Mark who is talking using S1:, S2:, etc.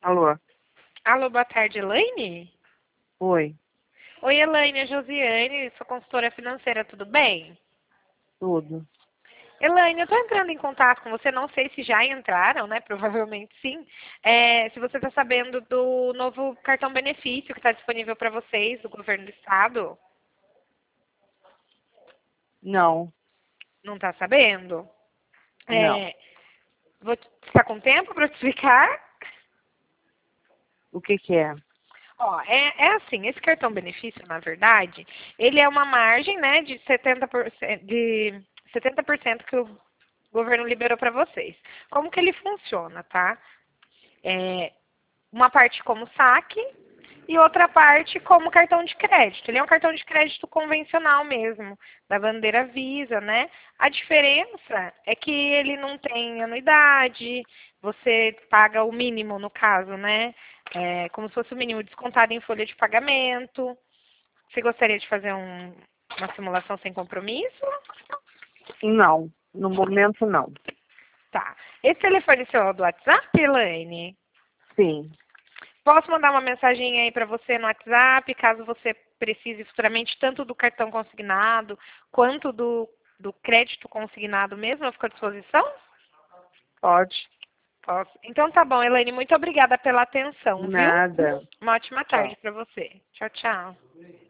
S1: Alô?
S2: Alô, boa tarde, Elaine?
S1: Oi,
S2: Oi, Elaine, é Josiane, sou consultora financeira, tudo bem?
S1: tudo.
S2: Elaine, eu estou entrando em contato com você, não sei se já entraram, né? Provavelmente sim. Se você está sabendo do novo cartão benefício que está disponível para vocês, do governo do estado.
S1: Não,
S2: Não está sabendo?
S1: não.
S2: É, vou ficar com tempo para te explicar?
S1: O que que é?
S2: Ó, é assim, esse cartão benefício, na verdade, ele é uma margem, né, de 70% que o governo liberou para vocês. Como que ele funciona, tá? É, uma parte como saque e outra parte como cartão de crédito. Ele é um cartão de crédito convencional mesmo, da bandeira Visa, né? A diferença é que ele não tem anuidade, você paga o mínimo no caso, né? Como se fosse o mínimo descontado em folha de pagamento. Você gostaria de fazer uma simulação sem compromisso?
S1: Não, no momento não.
S2: Tá. Esse telefone seu é do WhatsApp, Elaine?
S1: Sim,
S2: Posso mandar uma mensagem aí para você no WhatsApp, caso você precise futuramente tanto do cartão consignado quanto do crédito consignado mesmo? Eu fico à disposição?
S1: pode.
S2: Posso. Então tá bom, Elaine, muito obrigada pela atenção, viu?
S1: Nada.
S2: Uma ótima
S1: Tchau.
S2: tarde para você. Tchau, tchau.